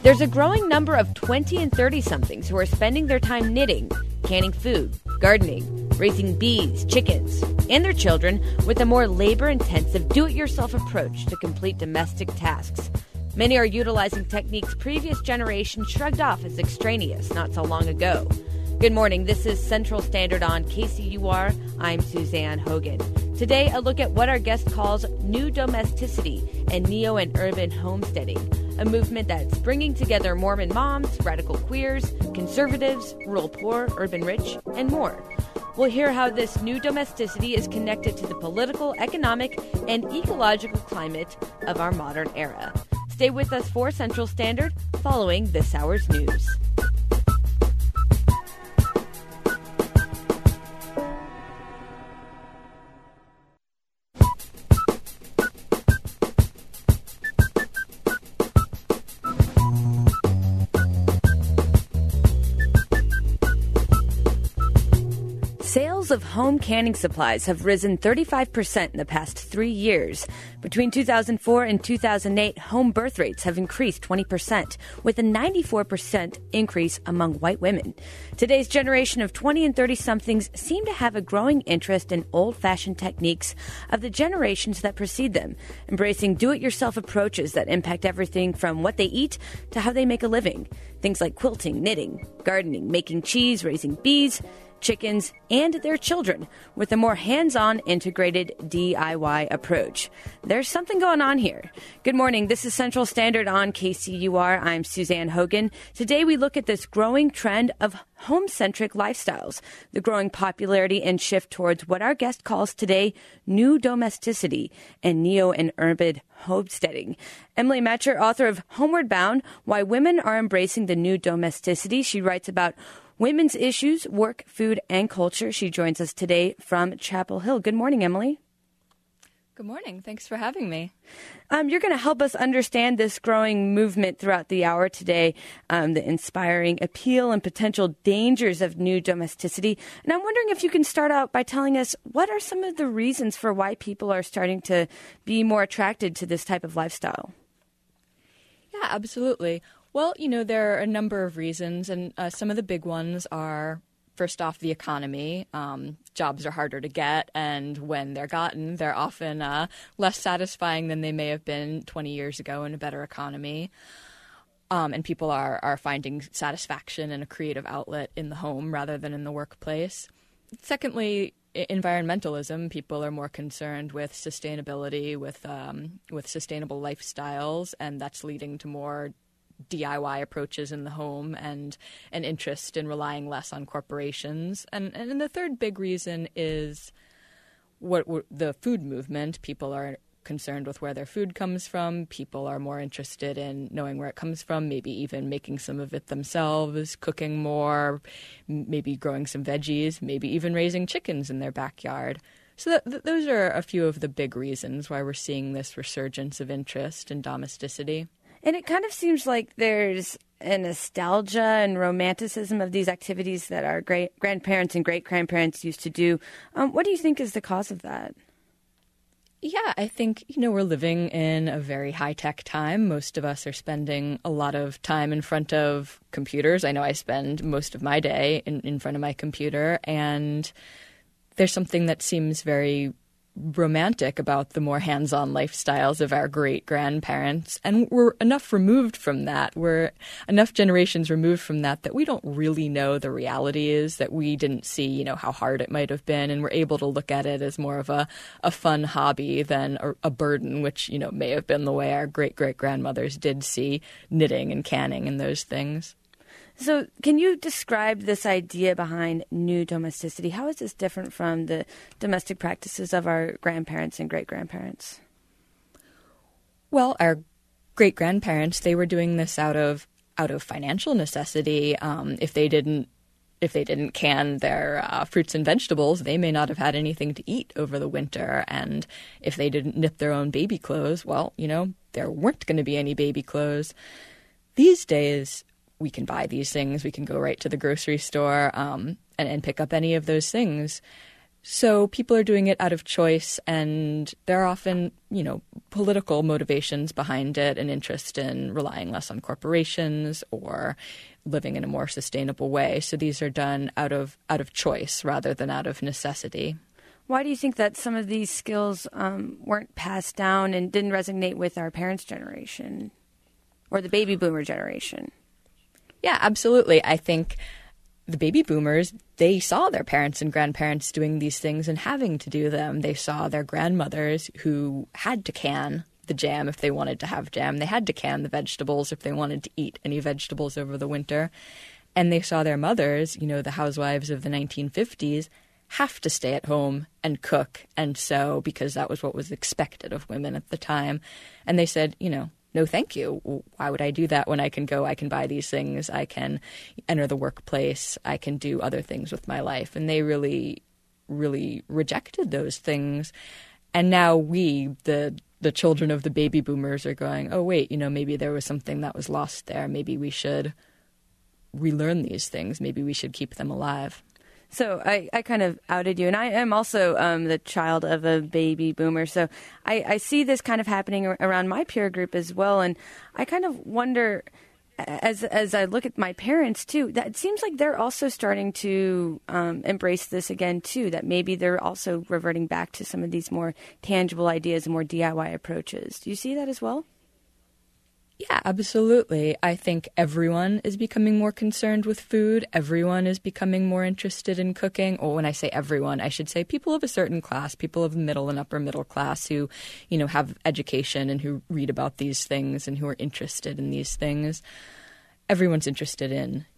There's a growing number of 20 and 30-somethings who are spending their time knitting, canning food, gardening, raising bees, chickens, and their children with a more labor-intensive do-it-yourself approach to complete domestic tasks. Many are utilizing techniques previous generations shrugged off as extraneous not so long ago. Good morning. This is Central Standard on KCUR. I'm Suzanne Hogan. Today, a look at what our guest calls new domesticity and neo and urban homesteading, a movement that's bringing together Mormon moms, radical queers, conservatives, rural poor, urban rich, and more. We'll hear how this new domesticity is connected to the political, economic, and ecological climate of our modern era. Stay with us for Central Standard following this hour's news. Sales of home canning supplies have risen 35% in the past 3 years. Between 2004 and 2008, home birth rates have increased 20%, with a 94% increase among white women. Today's generation of 20 and 30-somethings seem to have a growing interest in old-fashioned techniques of the generations that precede them, embracing do-it-yourself approaches that impact everything from what they eat to how they make a living. Things like quilting, knitting, gardening, making cheese, raising bees, chickens, and their children with a more hands-on integrated DIY approach. There's something going on here. Good morning. This is Central Standard on KCUR. I'm Suzanne Hogan. Today we look at this growing trend of home-centric lifestyles, the growing popularity and shift towards what our guest calls today new domesticity and neo and urban homesteading. Emily Metcher, author of Homeward Bound, Why Women Are Embracing the New Domesticity. She writes about women's issues, work, food, and culture. She joins us today from Chapel Hill. Good morning, Emily. Good morning. Thanks for having me. You're going to help us understand this growing movement throughout the hour today, the inspiring appeal and potential dangers of new domesticity. And I'm wondering if you can start out by telling us what are some of the reasons for why people are starting to be more attracted to this type of lifestyle? Yeah, absolutely. Well, there are a number of reasons, and some of the big ones are, first off, the economy. Jobs are harder to get, and when they're gotten, they're often less satisfying than they may have been 20 years ago in a better economy. And people are finding satisfaction and a creative outlet in the home rather than in the workplace. Secondly, environmentalism. People are more concerned with sustainability, with sustainable lifestyles, and that's leading to more DIY approaches in the home and an interest in relying less on corporations. And the third big reason is the food movement. People are concerned with where their food comes from. People are more interested in knowing where it comes from, maybe even making some of it themselves, cooking more, maybe growing some veggies, maybe even raising chickens in their backyard. So those are a few of the big reasons why we're seeing this resurgence of interest in domesticity. And it kind of seems like there's a nostalgia and romanticism of these activities that our great-grandparents and great-grandparents used to do. What do you think is the cause of that? Yeah, I think, we're living in a very high-tech time. Most of us are spending a lot of time in front of computers. I know I spend most of my day in front of my computer, and there's something that seems very romantic about the more hands-on lifestyles of our great-grandparents. And we're enough removed from that. We're enough generations removed from that we don't really know the reality is, that we didn't see, how hard it might have been. And we're able to look at it as more of a fun hobby than a burden, which, may have been the way our great-great-grandmothers did see knitting and canning and those things. So can you describe this idea behind new domesticity? How is this different from the domestic practices of our grandparents and great-grandparents? Well, our great-grandparents, they were doing this out of financial necessity. If they didn't can their fruits and vegetables, they may not have had anything to eat over the winter. And if they didn't knit their own baby clothes, well, there weren't going to be any baby clothes. These days, we can buy these things. We can go right to the grocery store and pick up any of those things. So people are doing it out of choice, and they're often, political motivations behind it, an interest in relying less on corporations or living in a more sustainable way. So these are done out of choice rather than out of necessity. Why do you think that some of these skills weren't passed down and didn't resonate with our parents' generation or the baby boomer generation? Yeah, absolutely. I think the baby boomers, they saw their parents and grandparents doing these things and having to do them. They saw their grandmothers who had to can the jam if they wanted to have jam. They had to can the vegetables if they wanted to eat any vegetables over the winter. And they saw their mothers, you know, the housewives of the 1950s, have to stay at home and cook and sew because that was what was expected of women at the time. And they said, you know, no, thank you. Why would I do that when I can buy these things, I can enter the workplace, I can do other things with my life. And they really, really rejected those things. And now we, the children of the baby boomers, are going, oh, wait, you know, maybe there was something that was lost there. Maybe we should relearn these things. Maybe we should keep them alive. So I kind of outed you, and I am also the child of a baby boomer. So I see this kind of happening around my peer group as well. And I kind of wonder, as I look at my parents too, that it seems like they're also starting to embrace this again too, that maybe they're also reverting back to some of these more tangible ideas and more DIY approaches. Do you see that as well? Yeah, absolutely. I think everyone is becoming more concerned with food. Everyone is becoming more interested in cooking. Or when I say everyone, I should say people of a certain class, people of the middle and upper middle class who, you know, have education and who read about these things and who are interested in these things. Everyone's interested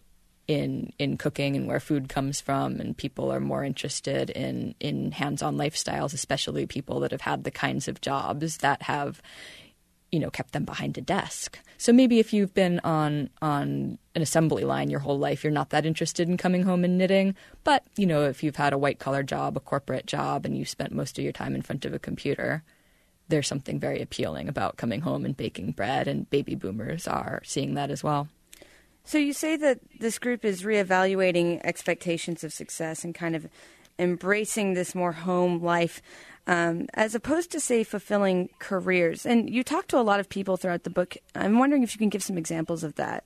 in cooking and where food comes from, and people are more interested in hands-on lifestyles, especially people that have had the kinds of jobs that have, you know, kept them behind a desk. So maybe if you've been on an assembly line your whole life, you're not that interested in coming home and knitting. But, you know, if you've had a white-collar job, a corporate job, and you've spent most of your time in front of a computer, there's something very appealing about coming home and baking bread, and baby boomers are seeing that as well. So you say that this group is reevaluating expectations of success and kind of embracing this more home life, as opposed to, say, fulfilling careers. And you talk to a lot of people throughout the book. I'm wondering if you can give some examples of that.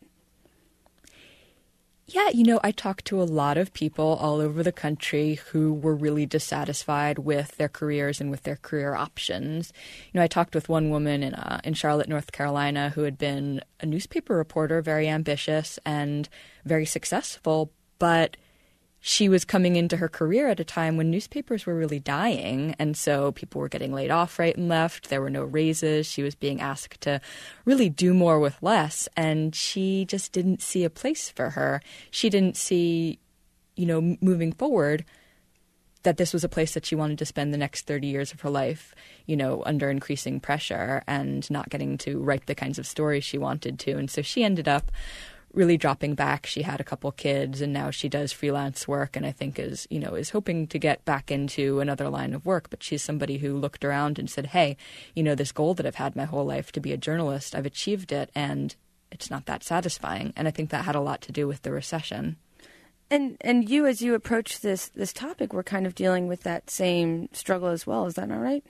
Yeah, you know, I talked to a lot of people all over the country who were really dissatisfied with their careers and with their career options. You know, I talked with one woman in Charlotte, North Carolina, who had been a newspaper reporter, very ambitious and very successful, but she was coming into her career at a time when newspapers were really dying, and so people were getting laid off right and left. There were no raises. She was being asked to really do more with less, and she just didn't see a place for her. She didn't see, you know, moving forward, that this was a place that she wanted to spend the next 30 years of her life, you know, under increasing pressure and not getting to write the kinds of stories she wanted to. And so she ended up really dropping back. She had a couple kids, and now she does freelance work, and I think is hoping to get back into another line of work. But she's somebody who looked around and said, hey, you know, this goal that I've had my whole life to be a journalist, I've achieved it, and it's not that satisfying. And I think that had a lot to do with the recession. And you, as you approach this topic, were kind of dealing with that same struggle as well. Is that not right?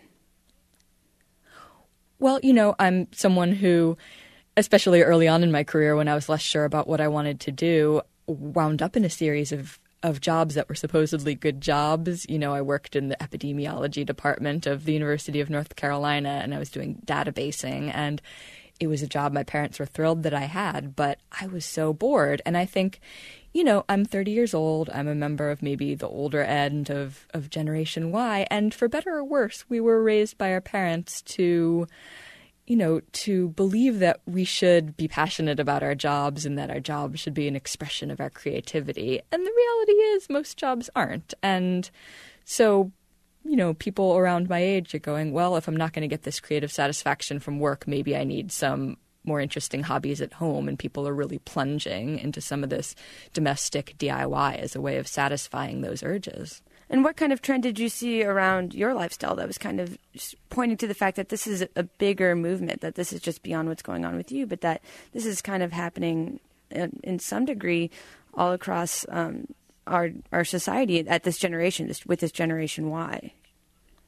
Well, you know, I'm someone who, especially early on in my career when I was less sure about what I wanted to do, wound up in a series of jobs that were supposedly good jobs. You know, I worked in the epidemiology department of the University of North Carolina, and I was doing databasing, and it was a job my parents were thrilled that I had, but I was so bored. And I think, you know, I'm 30 years old. I'm a member of maybe the older end of Generation Y, and for better or worse, we were raised by our parents to, you know, to believe that we should be passionate about our jobs and that our jobs should be an expression of our creativity. And the reality is most jobs aren't. And so, you know, people around my age are going, well, if I'm not going to get this creative satisfaction from work, maybe I need some more interesting hobbies at home. And people are really plunging into some of this domestic DIY as a way of satisfying those urges. And what kind of trend did you see around your lifestyle that was kind of pointing to the fact that this is a bigger movement, that this is just beyond what's going on with you, but that this is kind of happening in some degree all across our society at this generation, with this Generation Y?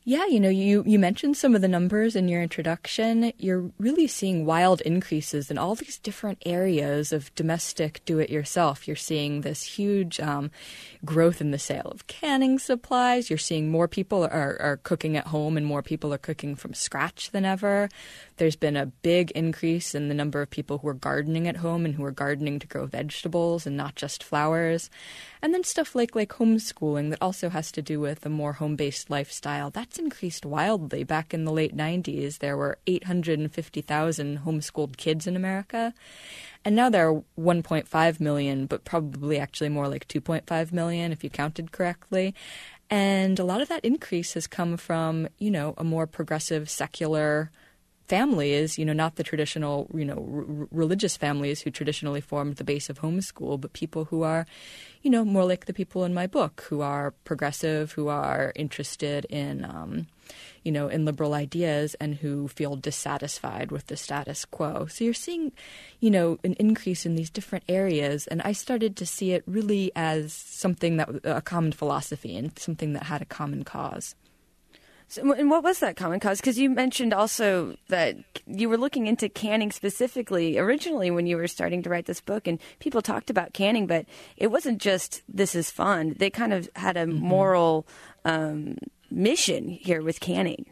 Yeah, you mentioned some of the numbers in your introduction. You're really seeing wild increases in all these different areas of domestic do-it-yourself. You're seeing this huge growth in the sale of canning supplies. You're seeing more people are cooking at home and more people are cooking from scratch than ever. There's been a big increase in the number of people who are gardening at home and who are gardening to grow vegetables and not just flowers. And then stuff like homeschooling that also has to do with a more home-based lifestyle. That's increased wildly. Back in the late 90s, there were 850,000 homeschooled kids in America. And now there are 1.5 million, but probably actually more like 2.5 million if you counted correctly. And a lot of that increase has come from, a more progressive secular families, not the traditional, religious families who traditionally formed the base of homeschool, but people who are, more like the people in my book, who are progressive, who are interested in, in liberal ideas and who feel dissatisfied with the status quo. So you're seeing, an increase in these different areas. And I started to see it really as something a common philosophy and something that had a common cause. So, and what was that common cause? Because you mentioned also that you were looking into canning specifically originally when you were starting to write this book, and people talked about canning, but it wasn't just this is fun. They kind of had a moral mission here with canning.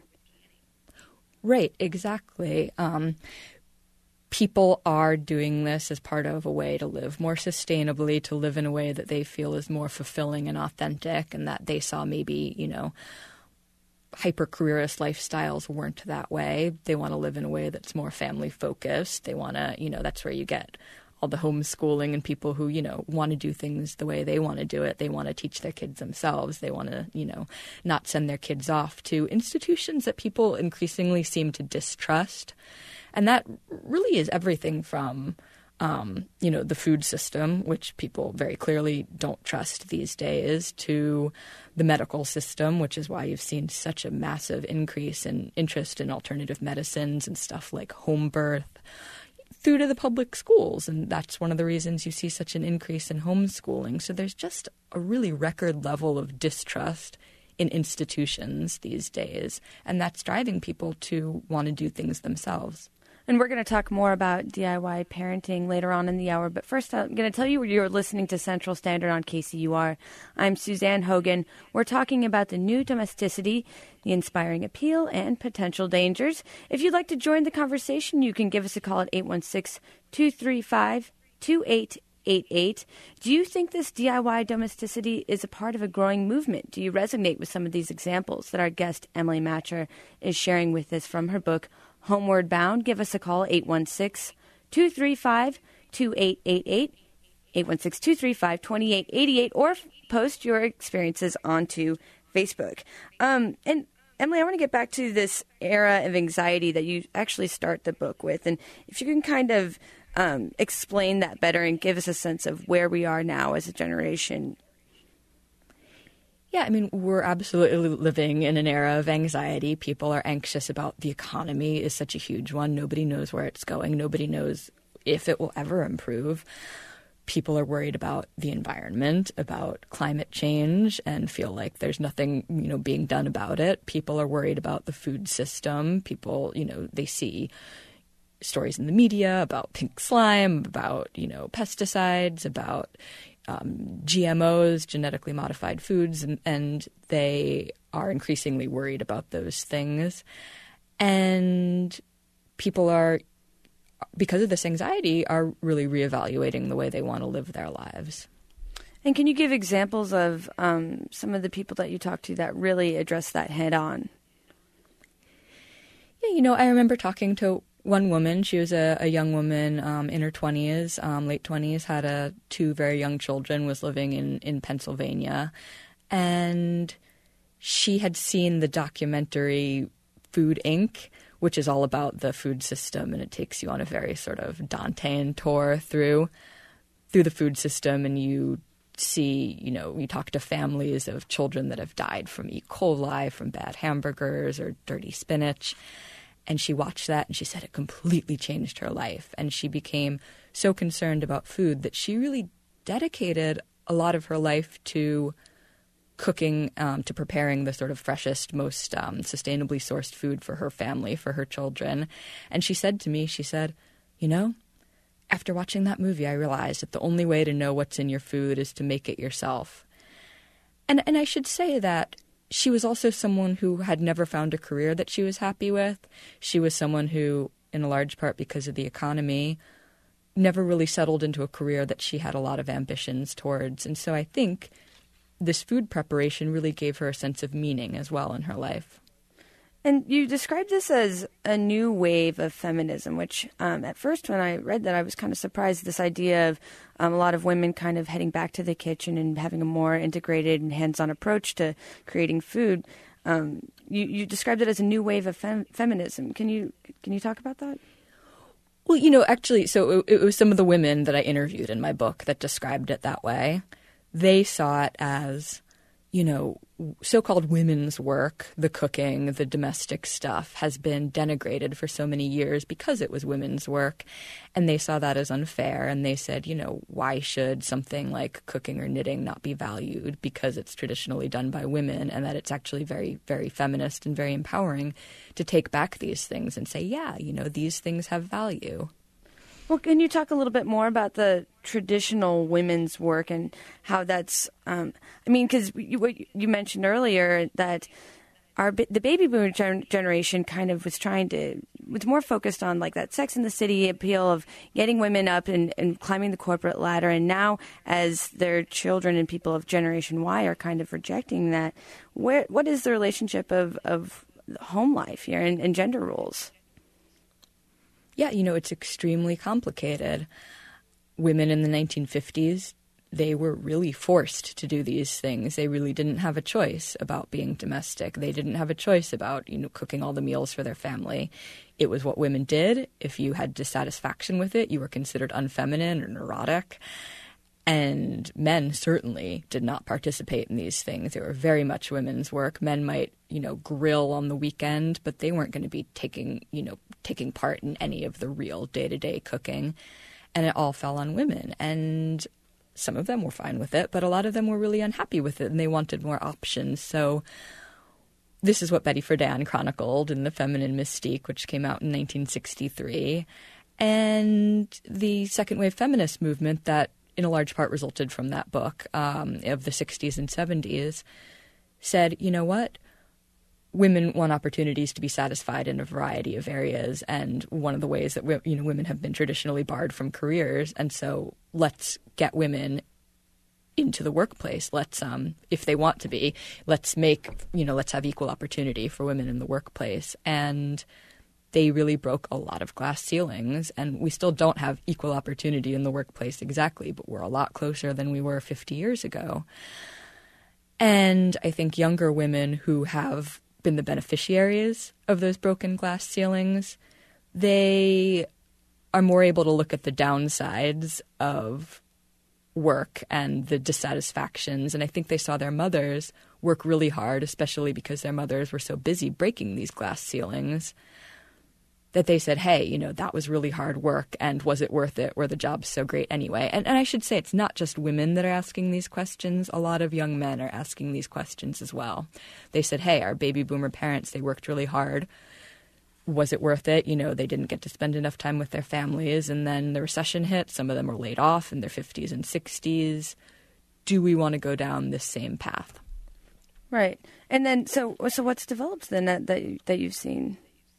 Right, exactly. People are doing this as part of a way to live more sustainably, to live in a way that they feel is more fulfilling and authentic, and that they saw maybe, hyper-careerist lifestyles weren't that way. They want to live in a way that's more family-focused. They want to, that's where you get all the homeschooling and people who, want to do things the way they want to do it. They want to teach their kids themselves. They want to, not send their kids off to institutions that people increasingly seem to distrust. And that really is everything from the food system, which people very clearly don't trust these days, to the medical system, which is why you've seen such a massive increase in interest in alternative medicines and stuff like home birth, through to the public schools. And that's one of the reasons you see such an increase in homeschooling. So there's just a really record level of distrust in institutions these days. And that's driving people to want to do things themselves. And we're going to talk more about DIY parenting later on in the hour. But first, I'm going to tell you you're listening to Central Standard on KCUR. I'm Suzanne Hogan. We're talking about the new domesticity, the inspiring appeal, and potential dangers. If you'd like to join the conversation, you can give us a call at 816-235-2888. Do you think this DIY domesticity is a part of a growing movement? Do you resonate with some of these examples that our guest Emily Matcher is sharing with us from her book, Homeward Bound? Give us a call, 816-235-2888, 816-235-2888, or post your experiences onto Facebook. And Emily, I want to get back to this era of anxiety that you actually start the book with. And if you can kind of explain that better and give us a sense of where we are now as a generation. Yeah, I mean, we're absolutely living in an era of anxiety. People are anxious about the economy is such a huge one. Nobody knows where it's going. Nobody knows if it will ever improve. People are worried about the environment, about climate change, and feel like there's nothing, being done about it. People are worried about the food system. People, they see stories in the media about pink slime, about, pesticides, about GMOs, genetically modified foods, and they are increasingly worried about those things. And people are, because of this anxiety, are really reevaluating the way they want to live their lives. And can you give examples of some of the people that you talk to that really address that head on? Yeah, I remember talking to one woman. She was a young woman in her 20s, late 20s, had two very young children, was living in Pennsylvania. And she had seen the documentary Food Inc., which is all about the food system. And it takes you on a very sort of Dantean tour through the food system. And you see, you talk to families of children that have died from E. coli, from bad hamburgers or dirty spinach. And she watched that and she said it completely changed her life. And she became so concerned about food that she really dedicated a lot of her life to cooking to preparing the sort of freshest, most sustainably sourced food for her family, for her children. And she said to me, she said, you know, after watching that movie, I realized that the only way to know what's in your food is to make it yourself. And I should say that she was also someone who had never found a career that she was happy with. She was someone who, in a large part because of the economy, never really settled into a career that she had a lot of ambitions towards. And so I think this food preparation really gave her a sense of meaning as well in her life. And you described this as a new wave of feminism, which at first when I read that, I was kind of surprised. This idea of a lot of women kind of heading back to the kitchen and having a more integrated and hands-on approach to creating food. You described it as a new wave of feminism. Can you talk about that? Well, you know, actually, so it was some of the women that I interviewed in my book that described it that way. They saw it as, you know, so-called women's work, the cooking, the domestic stuff, has been denigrated for so many years because it was women's work. And they saw that as unfair. And they said, you know, why should something like cooking or knitting not be valued because it's traditionally done by women, and that it's actually very, very feminist and very empowering to take back these things and say, yeah, you know, these things have value. Well, can you talk a little bit more about the traditional women's work and how that's, because you mentioned earlier that the baby boomer generation kind of was more focused on like that Sex and the City appeal of getting women up and climbing the corporate ladder. And now as their children and people of Generation Y are kind of rejecting that, what is the relationship of home life here and gender roles? Yeah, you know, it's extremely complicated. Women in the 1950s, they were really forced to do these things. They really didn't have a choice about being domestic. They didn't have a choice about, you know, cooking all the meals for their family. It was what women did. If you had dissatisfaction with it, you were considered unfeminine or neurotic. And men certainly did not participate in these things. They were very much women's work. Men might, you know, grill on the weekend, but they weren't going to be taking part in any of the real day-to-day cooking. And it all fell on women. And some of them were fine with it, but a lot of them were really unhappy with it, and they wanted more options. So this is what Betty Friedan chronicled in The Feminine Mystique, which came out in 1963. And the second wave feminist movement that in a large part resulted from that book of the 60s and 70s, said, you know what? Women want opportunities to be satisfied in a variety of areas, and one of the ways that women have been traditionally barred from careers, and so let's get women into the workplace. Let's, if they want to be, let's have equal opportunity for women in the workplace. And they really broke a lot of glass ceilings, and we still don't have equal opportunity in the workplace exactly, but we're a lot closer than we were 50 years ago. And I think younger women who have been the beneficiaries of those broken glass ceilings, they are more able to look at the downsides of work and the dissatisfactions. And I think they saw their mothers work really hard, especially because their mothers were so busy breaking these glass ceilings, that they said, hey, you know, that was really hard work, and was it worth it? Were the jobs so great anyway? And I should say it's not just women that are asking these questions. A lot of young men are asking these questions as well. They said, hey, our baby boomer parents, they worked really hard. Was it worth it? You know, they didn't get to spend enough time with their families, and then the recession hit. Some of them were laid off in their 50s and 60s. Do we want to go down this same path? Right. And then, so what's developed then that you've seen?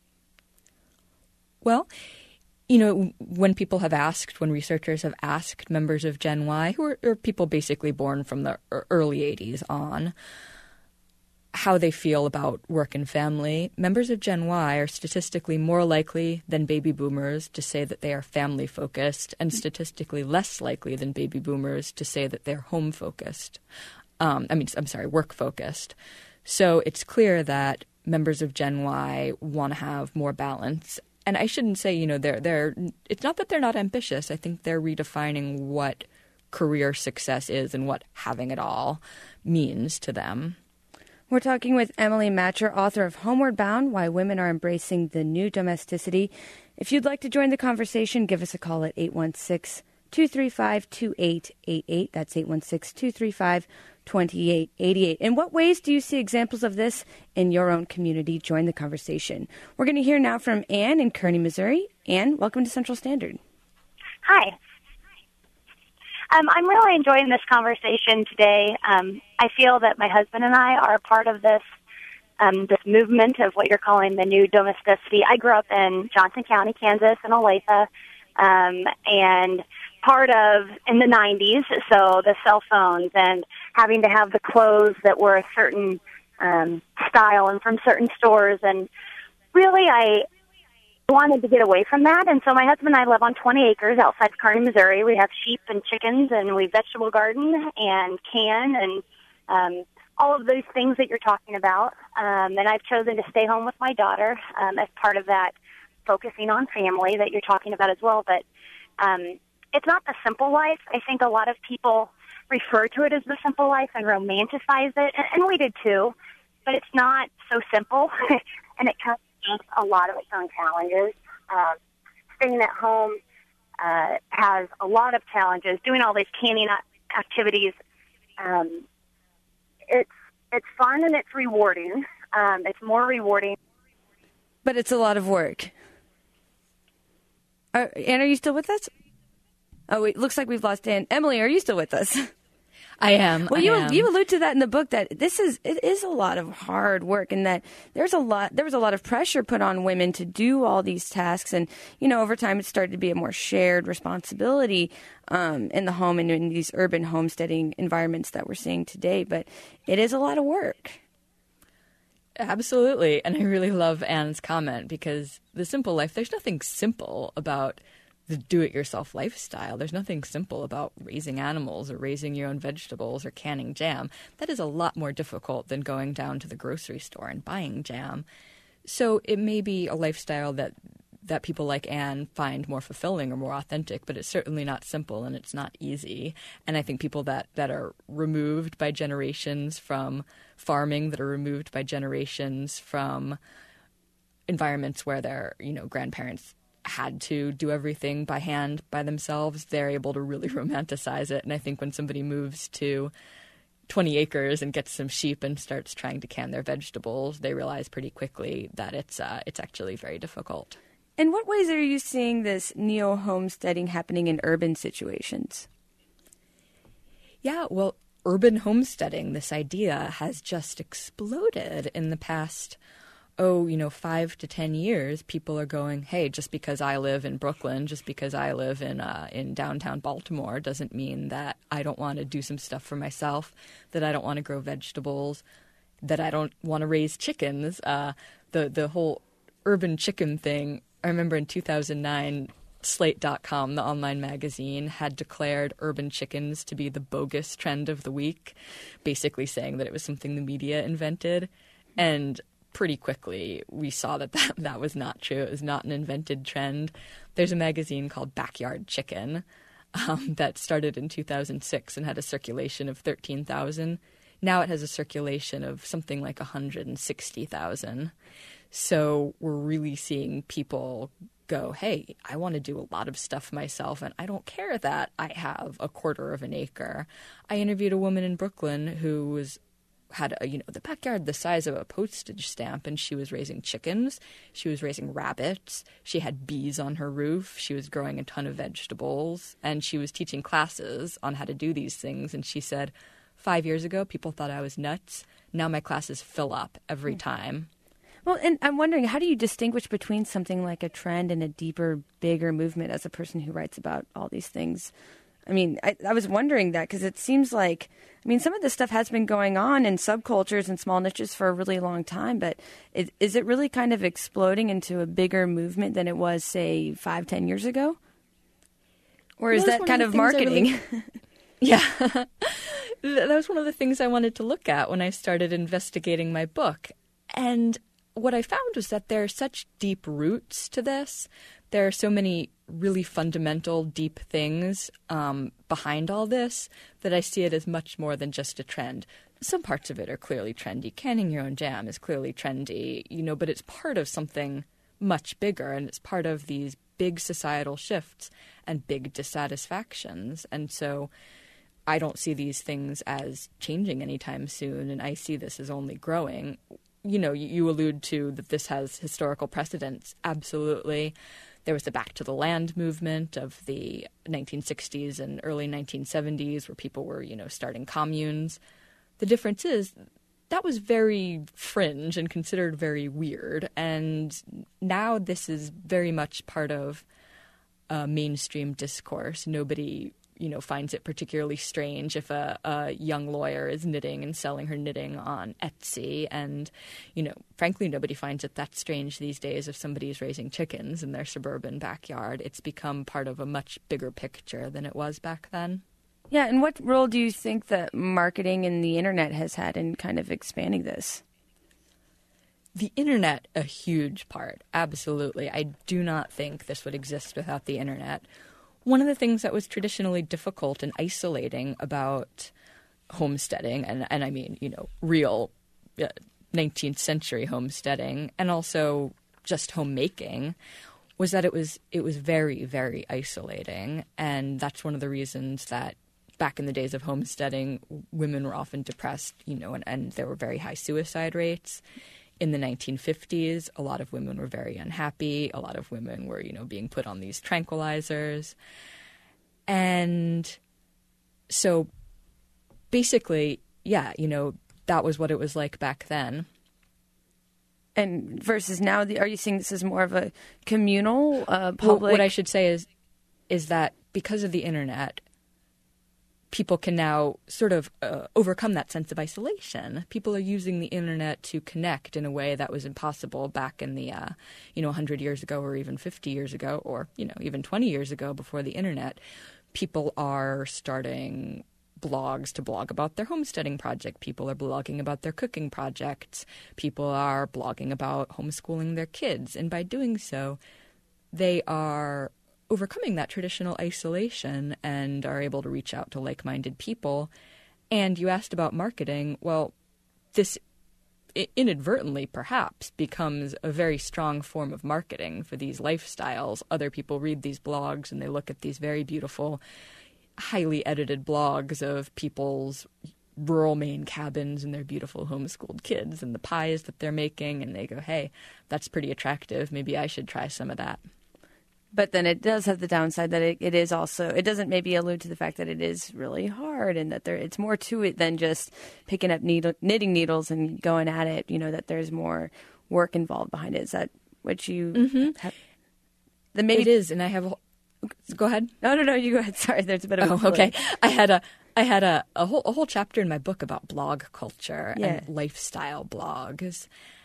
Well, you know, when researchers have asked members of Gen Y, who are people basically born from the early 80s on, how they feel about work and family, members of Gen Y are statistically more likely than baby boomers to say that they are family-focused, and statistically less likely than baby boomers to say that they're home-focused. Work-focused. So it's clear that members of Gen Y want to have more balance. And I shouldn't say, you know, it's not that they're not ambitious. I think they're redefining what career success is and what having it all means to them. We're talking with Emily Matcher, author of Homeward Bound, Why Women Are Embracing the New Domesticity. If you'd like to join the conversation, give us a call at 816-235-2888. That's 2888. In what ways do you see examples of this in your own community? Join the conversation. We're going to hear now from Ann in Kearney, Missouri. Ann, welcome to Central Standard. Hi. I'm really enjoying this conversation today. I feel that my husband and I are part of this movement of what you're calling the new domesticity. I grew up in Johnson County, Kansas, in Olathe, and part of in the 90s, so the cell phones and having to have the clothes that were a certain style and from certain stores. And really, I wanted to get away from that, and so my husband and I live on 20 acres outside of Kearney, Missouri. We have sheep and chickens, and we vegetable garden and can and all of those things that you're talking about. And I've chosen to stay home with my daughter as part of that focusing on family that you're talking about as well. But it's not the simple life. I think a lot of people refer to it as the simple life and romanticize it, and we did too, but it's not so simple, and it comes with a lot of its own challenges. Staying at home has a lot of challenges. Doing all these canning activities, it's fun and it's rewarding. It's more rewarding. But it's a lot of work. Ann, are you still with us? Oh, it looks like we've lost Ann. Emily, are you still with us? I am. Well, you allude to that in the book that it is a lot of hard work, and that there was a lot of pressure put on women to do all these tasks, and over time it started to be a more shared responsibility in the home and in these urban homesteading environments that we're seeing today. But it is a lot of work. Absolutely, and I really love Ann's comment, because the simple life, there's nothing simple about the do-it-yourself lifestyle. There's nothing simple about raising animals or raising your own vegetables or canning jam. That is a lot more difficult than going down to the grocery store and buying jam. So it may be a lifestyle that people like Ann find more fulfilling or more authentic, but it's certainly not simple and it's not easy. And I think people that are removed by generations from farming, that are removed by generations from environments where their grandparents had to do everything by hand by themselves, they're able to really romanticize it. And I think when somebody moves to 20 acres and gets some sheep and starts trying to can their vegetables, they realize pretty quickly that it's actually very difficult. In what ways are you seeing this neo-homesteading happening in urban situations? Yeah, well, urban homesteading, this idea has just exploded in the past 5 to 10 years. People are going, hey, just because I live in Brooklyn, just because I live in downtown Baltimore doesn't mean that I don't want to do some stuff for myself, that I don't want to grow vegetables, that I don't want to raise chickens. The whole urban chicken thing, I remember in 2009, Slate.com, the online magazine, had declared urban chickens to be the bogus trend of the week, basically saying that it was something the media invented. And pretty quickly, we saw that was not true. It was not an invented trend. There's a magazine called Backyard Chicken that started in 2006 and had a circulation of 13,000. Now it has a circulation of something like 160,000. So we're really seeing people go, hey, I want to do a lot of stuff myself, and I don't care that I have a quarter of an acre. I interviewed a woman in Brooklyn who had the backyard the size of a postage stamp, and she was raising chickens, she was raising rabbits, she had bees on her roof, she was growing a ton of vegetables, and she was teaching classes on how to do these things. And she said, 5 years ago, people thought I was nuts. Now my classes fill up every time. Well, and I'm wondering, how do you distinguish between something like a trend and a deeper, bigger movement as a person who writes about all these things? I mean, I was wondering that, because it seems like, some of this stuff has been going on in subcultures and small niches for a really long time, but is it really kind of exploding into a bigger movement than it was, say, 5-10 years ago? Or is that kind of marketing? Yeah. That was one of the things I wanted to look at when I started investigating my book. And what I found was that there are such deep roots to this. There are so many really fundamental, deep things behind all this that I see it as much more than just a trend. Some parts of it are clearly trendy. Canning your own jam is clearly trendy, but it's part of something much bigger, and it's part of these big societal shifts and big dissatisfactions. And so I don't see these things as changing anytime soon, and I see this as only growing. You know, you allude to that this has historical precedents. Absolutely. There was the Back to the Land movement of the 1960s and early 1970s where people were, you know, starting communes. The difference is that was very fringe and considered very weird. And now this is very much part of mainstream discourse. Nobody, you know, finds it particularly strange if a young lawyer is knitting and selling her knitting on Etsy. And, you know, frankly, nobody finds it that strange these days if somebody is raising chickens in their suburban backyard. It's become part of a much bigger picture than it was back then. Yeah, and what role do you think that marketing and the internet has had in kind of expanding this? The internet, a huge part, absolutely. I do not think this would exist without the internet. One of the things that was traditionally difficult and isolating about homesteading, and I mean, you know, real 19th century homesteading, and also just homemaking, was that it was very, very isolating. And that's one of the reasons that back in the days of homesteading, women were often depressed, you know, and there were very high suicide rates. In the 1950s, a lot of women were very unhappy. A lot of women were, you know, being put on these tranquilizers. And so basically, yeah, you know, that was what it was like back then. And versus now, are you seeing this as more of a communal, public? Well, what I should say is that because of the internet, people can now sort of overcome that sense of isolation. People are using the internet to connect in a way that was impossible back in the, 100 years ago or even 50 years ago or, you know, even 20 years ago before the internet. People are starting blogs to blog about their homesteading project. People are blogging about their cooking projects. People are blogging about homeschooling their kids. And by doing so, they are overcoming that traditional isolation and are able to reach out to like-minded people. And you asked about marketing. Well, this inadvertently perhaps becomes a very strong form of marketing for these lifestyles. Other people read these blogs and they look at these very beautiful, highly edited blogs of people's rural Maine cabins and their beautiful homeschooled kids and the pies that they're making. And they go, hey, that's pretty attractive. Maybe I should try some of that. But then it does have the downside that it is also, it doesn't maybe allude to the fact that it is really hard and that it's more to it than just picking up knitting needles and going at it, you know, that there's more work involved behind it. Is that what you have? Then maybe it is, and I have go ahead. No, you go ahead. Sorry, there's a bit of okay. I had a whole chapter in my book about blog culture and lifestyle blogs.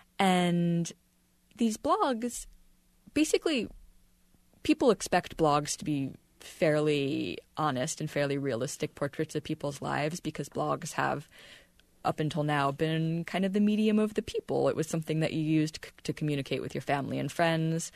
And these blogs, basically, people expect blogs to be fairly honest and fairly realistic portraits of people's lives because blogs have, up until now, been kind of the medium of the people. It was something that you used to communicate with your family and friends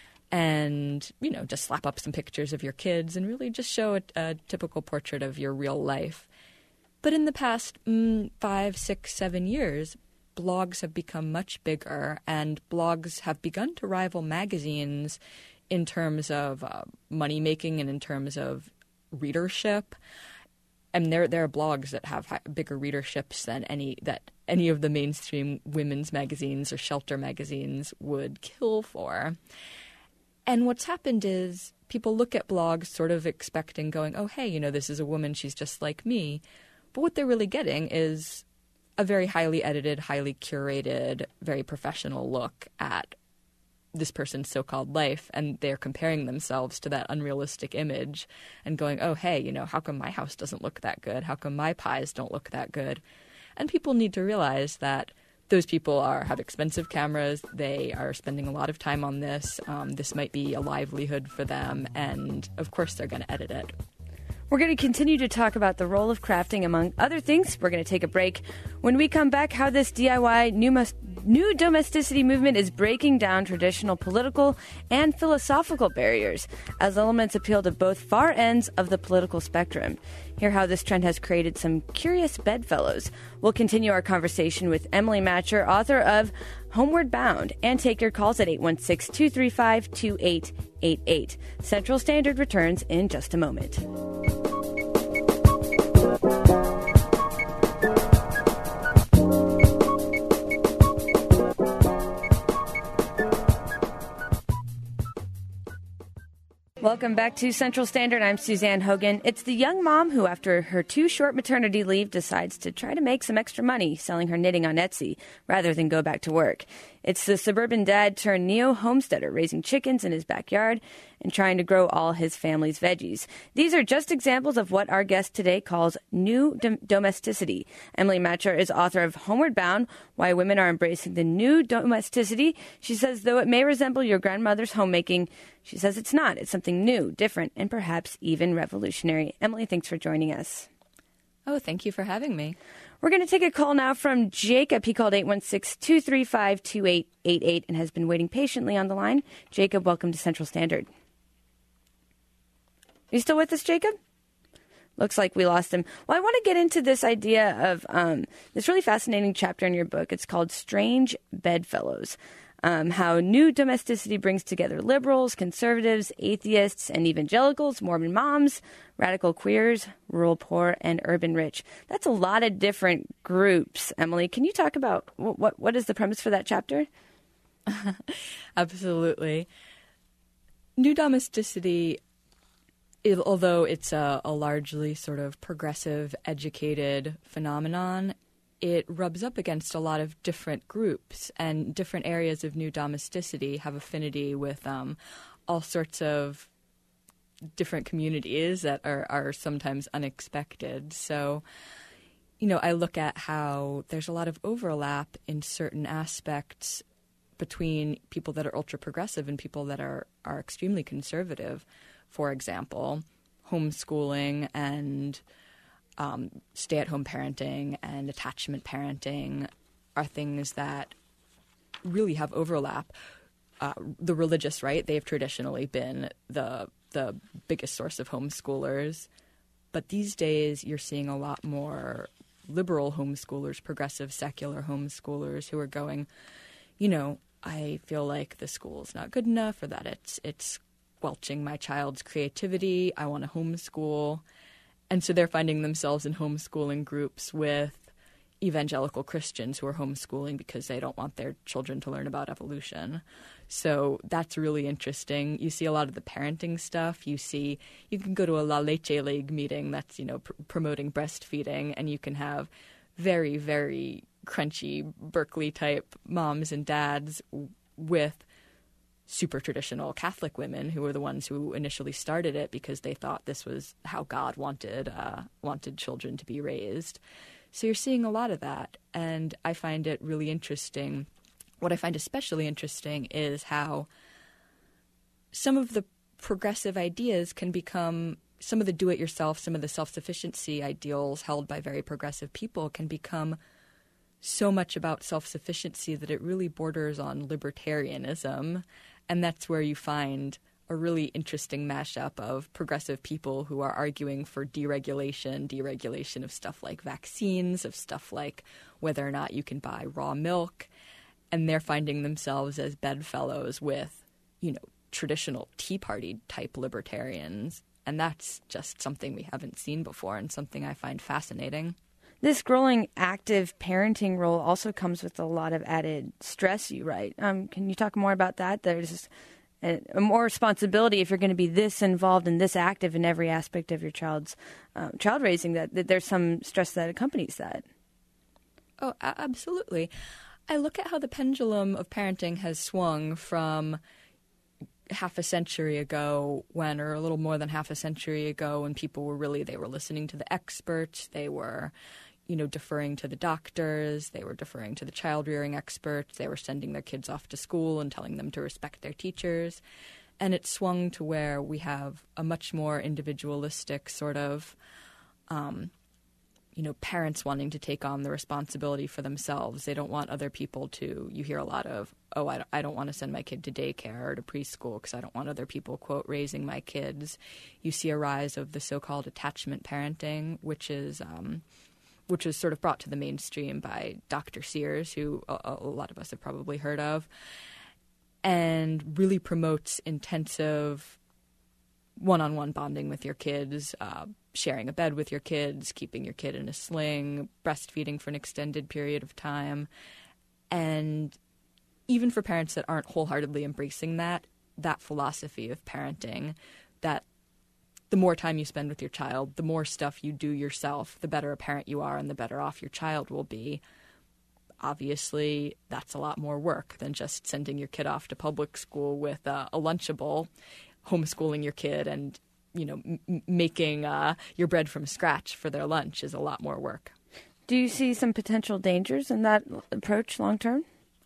and, you know, just slap up some pictures of your kids and really just show a typical portrait of your real life. But in the past 5, 6, 7 years, blogs have become much bigger and blogs have begun to rival magazines in terms of money making and in terms of readership. And there are blogs that have bigger readerships than any of the mainstream women's magazines or shelter magazines would kill for. And what's happened is people look at blogs sort of expecting, going, oh, hey, you know, this is a woman, she's just like me. But what they're really getting is a very highly edited, highly curated, very professional look at this person's so-called life, and they're comparing themselves to that unrealistic image and going, oh, hey, you know, how come my house doesn't look that good? How come my pies don't look that good? And people need to realize that those people have expensive cameras. They are spending a lot of time on this. This might be a livelihood for them, and of course they're going to edit it. We're going to continue to talk about the role of crafting, among other things. We're going to take a break. When we come back, how this DIY new domesticity movement is breaking down traditional political and philosophical barriers as elements appeal to both far ends of the political spectrum. Hear how this trend has created some curious bedfellows. We'll continue our conversation with Emily Matcher, author of Homeward Bound, and take your calls at 816-235-2888. Central Standard returns in just a moment. Welcome back to Central Standard. I'm Suzanne Hogan. It's the young mom who, after her 2 short maternity leave, decides to try to make some extra money selling her knitting on Etsy rather than go back to work. It's the suburban dad turned neo-homesteader raising chickens in his backyard and trying to grow all his family's veggies. These are just examples of what our guest today calls new domesticity. Emily Matcher is author of Homeward Bound, Why Women Are Embracing the New Domesticity. She says, though it may resemble your grandmother's homemaking, she says it's not. It's something new, different, and perhaps even revolutionary. Emily, thanks for joining us. Oh, thank you for having me. We're going to take a call now from Jacob. He called 816-235-2888 and has been waiting patiently on the line. Jacob, welcome to Central Standard. Are you still with us, Jacob? Looks like we lost him. Well, I want to get into this idea of this really fascinating chapter in your book. It's called Strange Bedfellows. How new domesticity brings together liberals, conservatives, atheists, and evangelicals, Mormon moms, radical queers, rural poor, and urban rich. That's a lot of different groups. Emily, can you talk about what is the premise for that chapter? Absolutely. New domesticity, although it's a largely sort of progressive, educated phenomenon, it rubs up against a lot of different groups, and different areas of new domesticity have affinity with all sorts of different communities that are sometimes unexpected. So, I look at how there's a lot of overlap in certain aspects between people that are ultra-progressive and people that are extremely conservative. For example, homeschooling and stay-at-home parenting and attachment parenting are things that really have overlap. The religious right, they've traditionally been the biggest source of homeschoolers. But these days you're seeing a lot more liberal homeschoolers, progressive secular homeschoolers who are going, I feel like the school's not good enough or that it's squelching my child's creativity. I want to homeschool. And so they're finding themselves in homeschooling groups with evangelical Christians who are homeschooling because they don't want their children to learn about evolution. So that's really interesting. You see a lot of the parenting stuff. You can go to a La Leche League meeting that's, promoting breastfeeding, and you can have very, very crunchy Berkeley-type moms and dads with super traditional Catholic women who were the ones who initially started it because they thought this was how God wanted children to be raised. So you're seeing a lot of that, and I find it really interesting. What I find especially interesting is how some of the progressive ideas can become some of the do-it-yourself, some of the self-sufficiency ideals held by very progressive people can become so much about self-sufficiency that it really borders on libertarianism. And that's where you find a really interesting mashup of progressive people who are arguing for deregulation of stuff like vaccines, of stuff like whether or not you can buy raw milk. And they're finding themselves as bedfellows with, traditional Tea Party type libertarians. And that's just something we haven't seen before and something I find fascinating. This growing active parenting role also comes with a lot of added stress, you write. Can you talk more about that? There's a more responsibility if you're going to be this involved and this active in every aspect of your child's child raising, that there's some stress that accompanies that. Oh, absolutely. I look at how the pendulum of parenting has swung from half a century ago or a little more than half a century ago when people were listening to the experts. They were, deferring to the doctors. They were deferring to the child-rearing experts. They were sending their kids off to school and telling them to respect their teachers. And it swung to where we have a much more individualistic sort of, parents wanting to take on the responsibility for themselves. They don't want other people to – you hear a lot of, I don't want to send my kid to daycare or to preschool because I don't want other people, quote, raising my kids. You see a rise of the so-called attachment parenting, which is sort of brought to the mainstream by Dr. Sears, who a lot of us have probably heard of, and really promotes intensive one-on-one bonding with your kids, sharing a bed with your kids, keeping your kid in a sling, breastfeeding for an extended period of time. And even for parents that aren't wholeheartedly embracing that philosophy of parenting, that the more time you spend with your child, the more stuff you do yourself, the better a parent you are and the better off your child will be. Obviously, that's a lot more work than just sending your kid off to public school with a Lunchable, homeschooling your kid and, making your bread from scratch for their lunch is a lot more work. Do you see some potential dangers in that approach long term?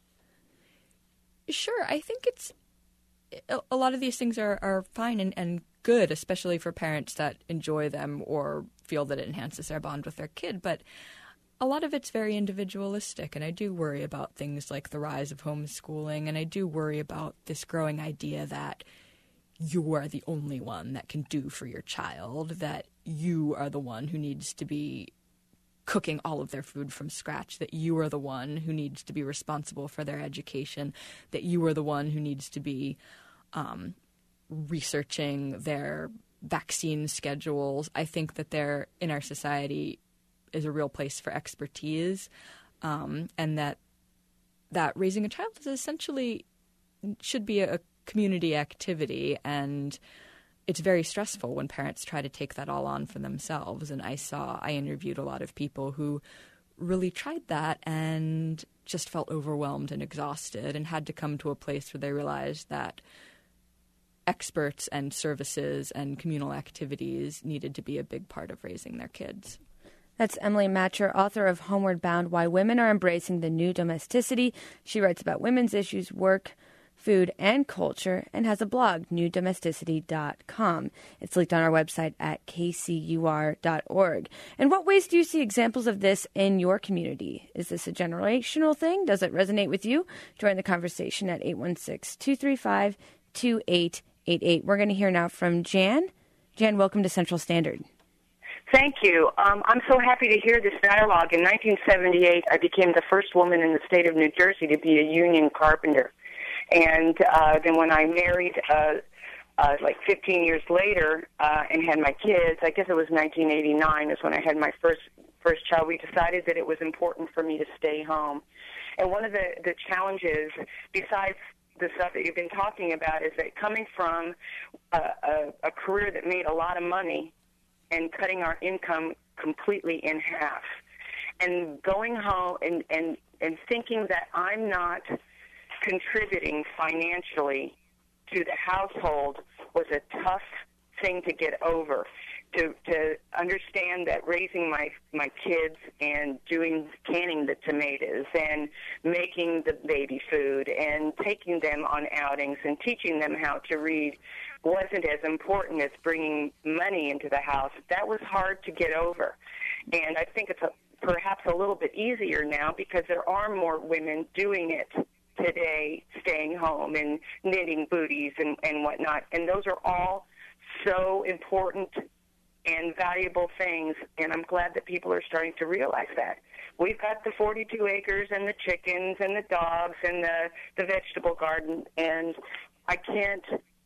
Sure. I think a lot of these things are fine and good, especially for parents that enjoy them or feel that it enhances their bond with their kid. But a lot of it's very individualistic, and I do worry about things like the rise of homeschooling, and I do worry about this growing idea that you are the only one that can do for your child, that you are the one who needs to be cooking all of their food from scratch, that you are the one who needs to be responsible for their education, that you are the one who needs to be researching their vaccine schedules. I think that there, in our society, is a real place for expertise, and that raising a child is essentially should be a community activity, and it's very stressful when parents try to take that all on for themselves. And I interviewed a lot of people who really tried that and just felt overwhelmed and exhausted and had to come to a place where they realized that experts and services and communal activities needed to be a big part of raising their kids. That's Emily Matcher, author of Homeward Bound, Why Women Are Embracing the New Domesticity. She writes about women's issues, work, food, and culture, and has a blog, newdomesticity.com. It's linked on our website at kcur.org. In what ways do you see examples of this in your community? Is this a generational thing? Does it resonate with you? Join the conversation at 816-235-2888. We're going to hear now from Jan. Jan, welcome to Central Standard. Thank you. I'm so happy to hear this dialogue. In 1978, I became the first woman in the state of New Jersey to be a union carpenter. And then when I married, like 15 years later, and had my kids, I guess it was 1989 is when I had my first child, we decided that it was important for me to stay home. And one of the challenges, besides the stuff that you've been talking about, is that coming from a career that made a lot of money and cutting our income completely in half, and going home and thinking that I'm not contributing financially to the household was a tough thing to get over. To understand that raising my kids and canning the tomatoes and making the baby food and taking them on outings and teaching them how to read wasn't as important as bringing money into the house. That was hard to get over. And I think it's perhaps a little bit easier now because there are more women doing it today, staying home and knitting booties and whatnot. And those are all so important and valuable things, and I'm glad that people are starting to realize that. We've got the 42 acres and the chickens and the dogs and the vegetable garden, and I can't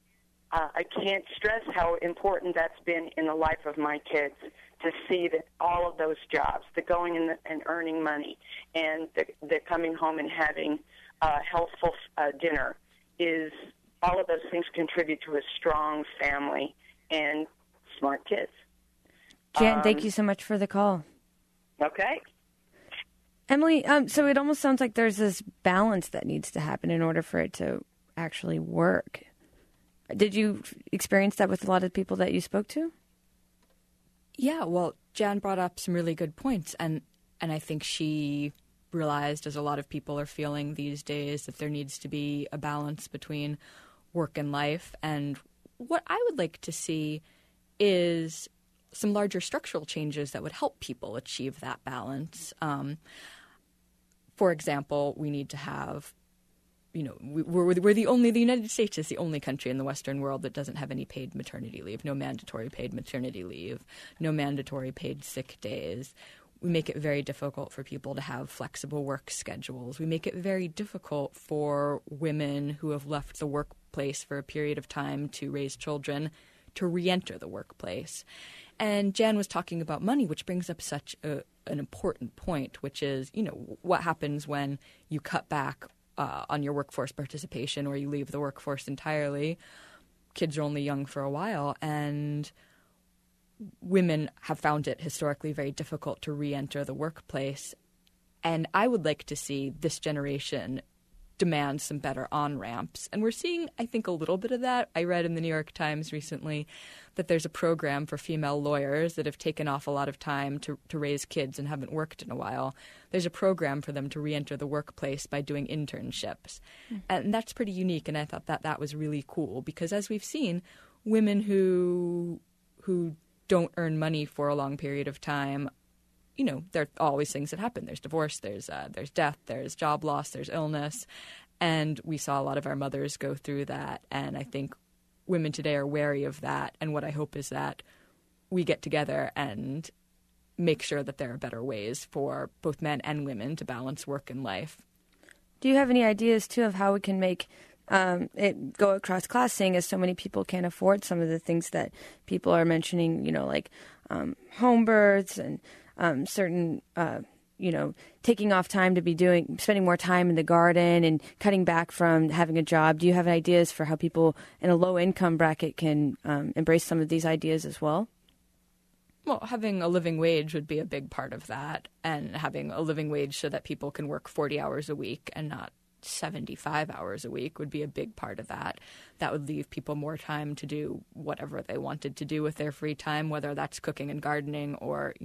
stress how important that's been in the life of my kids, to see that all of those jobs, the going and earning money, and the coming home and having a healthful dinner, is all of those things contribute to a strong family and smart kids. Jan, thank you so much for the call. Okay. Emily, so it almost sounds like there's this balance that needs to happen in order for it to actually work. Did you experience that with a lot of people that you spoke to? Yeah, well, Jan brought up some really good points, and I think she realized, as a lot of people are feeling these days, that there needs to be a balance between work and life. And what I would like to see is some larger structural changes that would help people achieve that balance. For example, we need to have, the United States is the only country in the Western world that doesn't have any paid maternity leave, no mandatory paid maternity leave, no mandatory paid sick days. We make it very difficult for people to have flexible work schedules. We make it very difficult for women who have left the workplace for a period of time to raise children to re-enter the workplace. And Jan was talking about money, which brings up such an important point, which is, what happens when you cut back on your workforce participation or you leave the workforce entirely. kids are only young for a while, and women have found it historically very difficult to re-enter the workplace. And I would like to see this generation demand some better on-ramps. And we're seeing, I think, a little bit of that. I read in the New York Times recently that there's a program for female lawyers that have taken off a lot of time to raise kids and haven't worked in a while. There's a program for them to re-enter the workplace by doing internships. Mm-hmm. And that's pretty unique, and I thought that was really cool because, as we've seen, women who don't earn money for a long period of time, you know, there are always things that happen. There's divorce, there's death, there's job loss, there's illness. And we saw a lot of our mothers go through that. And I think women today are wary of that. And what I hope is that we get together and make sure that there are better ways for both men and women to balance work and life. Do you have any ideas, too, of how we can make it go across class, seeing as so many people can't afford some of the things that people are mentioning, you know, like home births and certain, taking off time to be spending more time in the garden and cutting back from having a job. Do you have ideas for how people in a low income bracket can embrace some of these ideas as well? Well, having a living wage would be a big part of that, and having a living wage so that people can work 40 hours a week and not 75 hours a week would be a big part of that. That would leave people more time to do whatever they wanted to do with their free time, whether that's cooking and gardening or,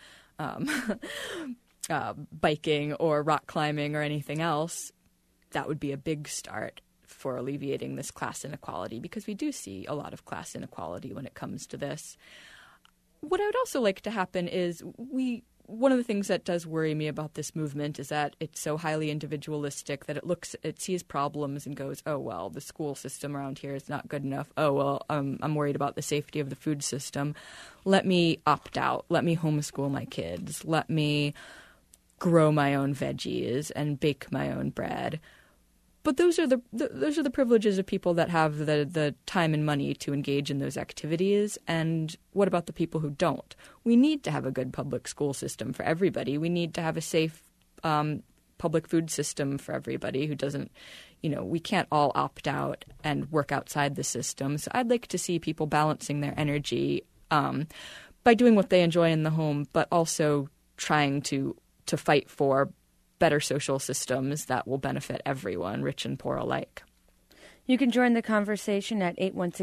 biking or rock climbing or anything else. That would be a big start for alleviating this class inequality, because we do see a lot of class inequality when it comes to this. What I would also like to happen is one of the things that does worry me about this movement is that it's so highly individualistic that it sees problems and goes, oh, well, the school system around here is not good enough. Oh, well, I'm worried about the safety of the food system. Let me opt out. Let me homeschool my kids. Let me grow my own veggies and bake my own bread. But those are the privileges of people that have the time and money to engage in those activities. And what about the people who don't? We need to have a good public school system for everybody. We need to have a safe public food system for everybody who doesn't, we can't all opt out and work outside the system. So I'd like to see people balancing their energy by doing what they enjoy in the home, but also trying to fight for better social systems that will benefit everyone, rich and poor alike. You can join the conversation at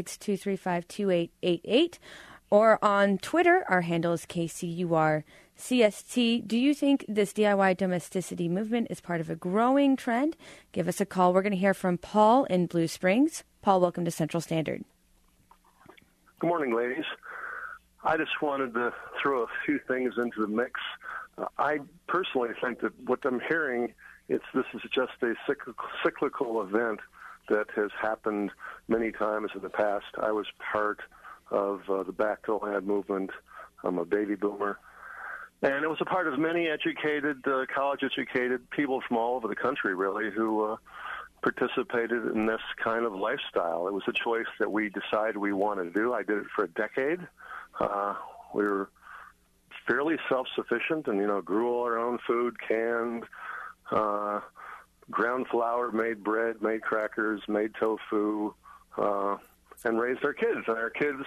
816-235-2888 or on Twitter. Our handle is KCUR-CST. Do you think this DIY domesticity movement is part of a growing trend? Give us a call. We're going to hear from Paul in Blue Springs. Paul, welcome to Central Standard. Good morning, ladies. I just wanted to throw a few things into the mix. I personally think that what I'm hearing, this is just a cyclical event that has happened many times in the past. I was part of the Back to the Land movement. I'm a baby boomer. And it was a part of many educated, college-educated people from all over the country, really, who participated in this kind of lifestyle. It was a choice that we decided we wanted to do. I did it for a decade. We were fairly self-sufficient and, grew all our own food, canned, ground flour, made bread, made crackers, made tofu, and raised our kids. And our kids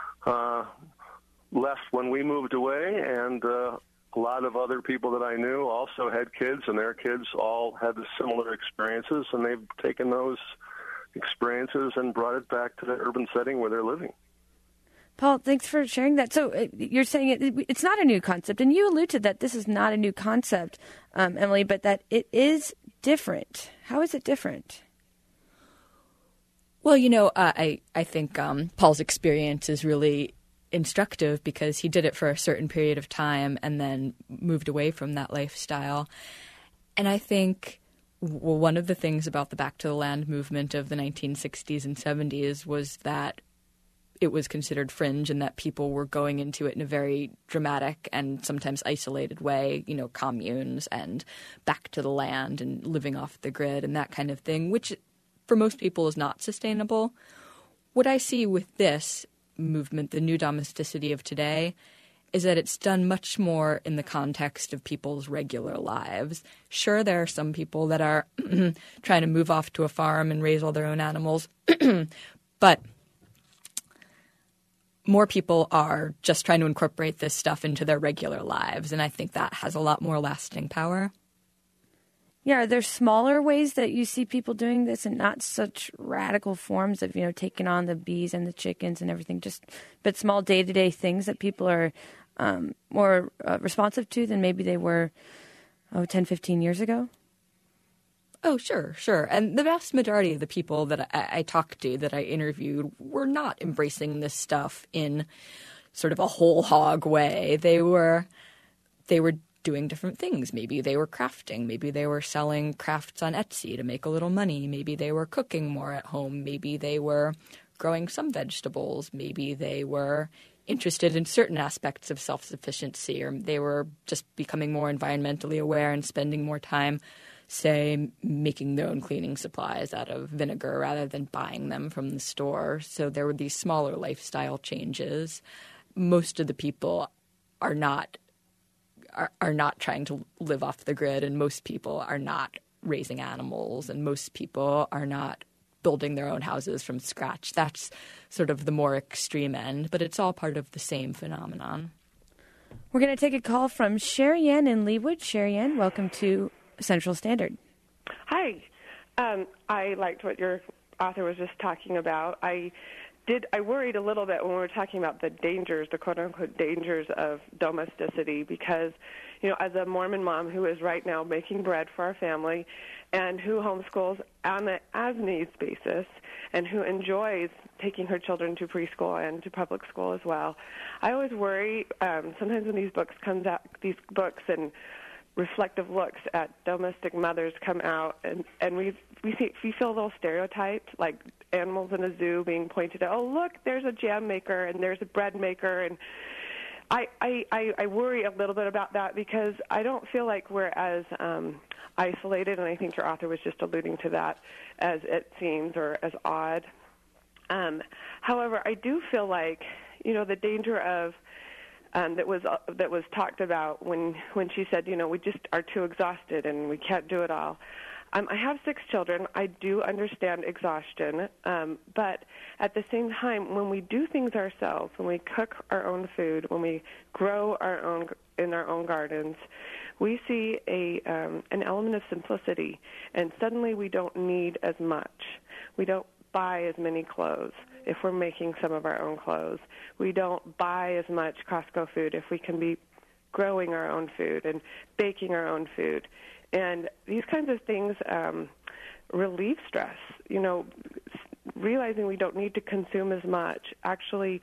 left when we moved away, and a lot of other people that I knew also had kids, and their kids all had similar experiences, and they've taken those experiences and brought it back to the urban setting where they're living. Paul, thanks for sharing that. So you're saying it's not a new concept, and you alluded that this is not a new concept, Emily, but that it is different. How is it different? Well, I think Paul's experience is really instructive because he did it for a certain period of time and then moved away from that lifestyle. And I think one of the things about the Back to the Land movement of the 1960s and 70s was that it was considered fringe and that people were going into it in a very dramatic and sometimes isolated way, communes and back to the land and living off the grid and that kind of thing, which for most people is not sustainable. What I see with this movement, the new domesticity of today, is that it's done much more in the context of people's regular lives. Sure, there are some people that are trying to move off to a farm and raise all their own animals, but more people are just trying to incorporate this stuff into their regular lives, and I think that has a lot more lasting power. Yeah, are there smaller ways that you see people doing this and not such radical forms of, taking on the bees and the chickens and everything, but small day-to-day things that people are more responsive to than maybe they were 10, 15 years ago? Oh, sure. And the vast majority of the people that I talked to, that I interviewed, were not embracing this stuff in sort of a whole hog way. They were doing different things. Maybe they were crafting. Maybe they were selling crafts on Etsy to make a little money. Maybe they were cooking more at home. Maybe they were growing some vegetables. Maybe they were interested in certain aspects of self-sufficiency, or they were just becoming more environmentally aware and spending more time, say, making their own cleaning supplies out of vinegar rather than buying them from the store. So there were these smaller lifestyle changes. Most of the people are not trying to live off the grid, and most people are not raising animals, and most people are not building their own houses from scratch. That's sort of the more extreme end, but it's all part of the same phenomenon. We're going to take a call from Sherry Ann in Leawood. Sherry Ann, welcome to Central Standard. Hi. I liked what your author was just talking about. I worried a little bit when we were talking about the dangers, the quote-unquote dangers of domesticity, because, as a Mormon mom who is right now making bread for our family and who homeschools on an as-needs basis and who enjoys taking her children to preschool and to public school as well, I always worry sometimes when these books and reflective looks at domestic mothers come out, and we feel a little stereotyped, like animals in a zoo being pointed at. Oh, look, there's a jam maker and there's a bread maker, and I worry a little bit about that because I don't feel like we're as isolated, and I think your author was just alluding to that, as it seems, or as odd. However, I do feel like the danger of that was talked about when she said, we just are too exhausted and we can't do it all. I have 6 children. I do understand exhaustion, but at the same time, when we do things ourselves, when we cook our own food, when we grow in our own gardens, we see an element of simplicity, and suddenly we don't need as much. We don't buy as many clothes if we're making some of our own clothes. We don't buy as much Costco food if we can be growing our own food and baking our own food. And these kinds of things relieve stress. Realizing we don't need to consume as much actually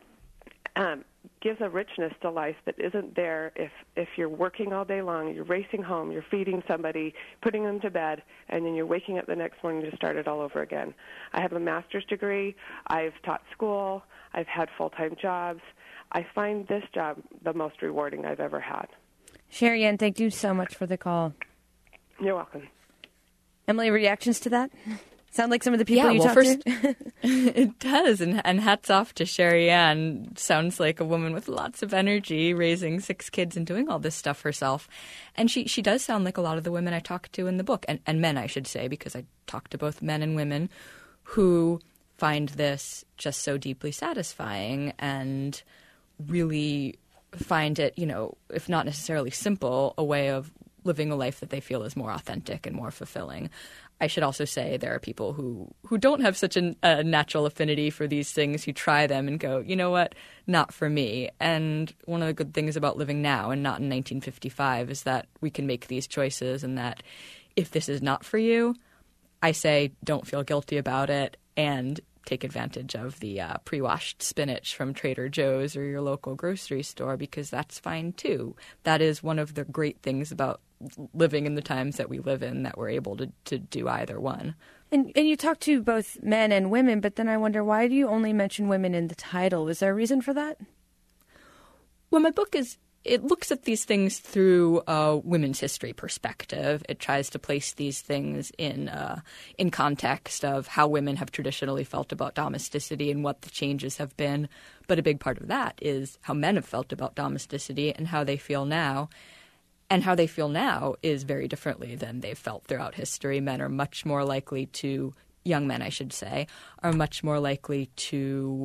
gives a richness to life that isn't there if you're working all day long, you're racing home, you're feeding somebody, putting them to bed, and then you're waking up the next morning to start it all over again. I have a master's degree. I've taught school. I've had full-time jobs. I find this job the most rewarding I've ever had. Sherry Ann, thank you so much for the call. You're welcome. Emily, reactions to that? Sound like some of the people you talked to? It does, and hats off to Sherry Ann. Sounds like a woman with lots of energy, raising 6 kids and doing all this stuff herself. And she does sound like a lot of the women I talked to in the book, and men, I should say, because I talked to both men and women who find this just so deeply satisfying and really find it, if not necessarily simple, a way of living a life that they feel is more authentic and more fulfilling. I should also say there are people who don't have such a natural affinity for these things, who try them and go, you know what, not for me. And one of the good things about living now and not in 1955 is that we can make these choices, and that if this is not for you, I say don't feel guilty about it and take advantage of the pre-washed spinach from Trader Joe's or your local grocery store, because that's fine too. That is one of the great things about living in the times that we live in, that we're able to do either one. And you talk to both men and women, but then I wonder, why do you only mention women in the title? Is there a reason for that? Well, my book it looks at these things through a women's history perspective. It tries to place these things in context of how women have traditionally felt about domesticity and what the changes have been. But a big part of that is how men have felt about domesticity and how they feel now. And how they feel now is very differently than they've felt throughout history. Men are much more likely to, young men I should say, are much more likely to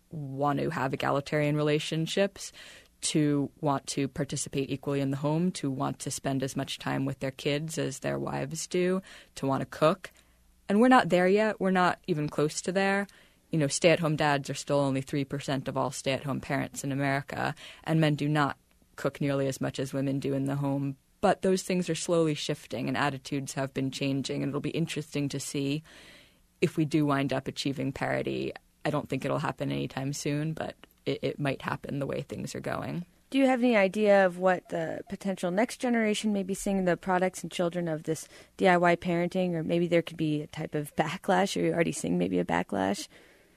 want to have egalitarian relationships, to want to participate equally in the home, to want to spend as much time with their kids as their wives do, to want to cook. And we're not there yet. We're not even close to there. You know, stay-at-home dads are still only 3% of all stay-at-home parents in America, and men do not cook nearly as much as women do in the home. But those things are slowly shifting, and attitudes have been changing, and it'll be interesting to see if we do wind up achieving parity. I don't think it'll happen anytime soon, but it might happen the way things are going. Do you have any idea of what the potential next generation may be seeing, the products and children of this DIY parenting, or maybe there could be a type of backlash, or you're already seeing maybe a backlash?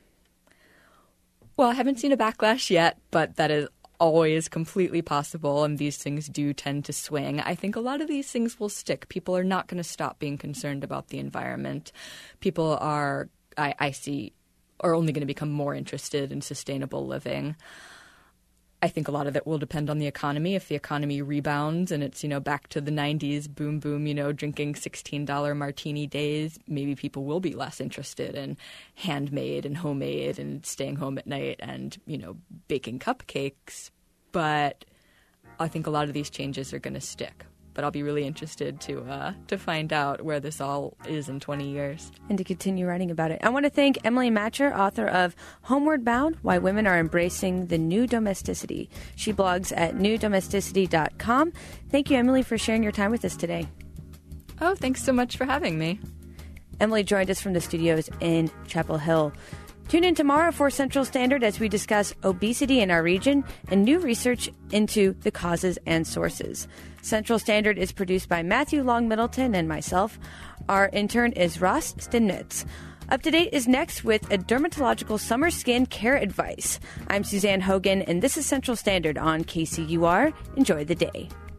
Well, I haven't seen a backlash yet, but that is always completely possible, and these things do tend to swing. I think a lot of these things will stick. People are not going to stop being concerned about the environment. People are, I see, are only going to become more interested in sustainable living. I think a lot of it will depend on the economy. If the economy rebounds and it's, back to the 90s, boom, boom, drinking $16 martini days, maybe people will be less interested in handmade and homemade and staying home at night and, baking cupcakes. But I think a lot of these changes are going to stick. But I'll be really interested to find out where this all is in 20 years. And to continue writing about it. I want to thank Emily Matcher, author of Homeward Bound, Why Women Are Embracing the New Domesticity. She blogs at newdomesticity.com. Thank you, Emily, for sharing your time with us today. Oh, thanks so much for having me. Emily joined us from the studios in Chapel Hill. Tune in tomorrow for Central Standard as we discuss obesity in our region and new research into the causes and sources. Central Standard is produced by Matthew Long Middleton and myself. Our intern is Ross Stimnitz. Up to Date is next with a dermatological summer skin care advice. I'm Suzanne Hogan, and this is Central Standard on KCUR. Enjoy the day.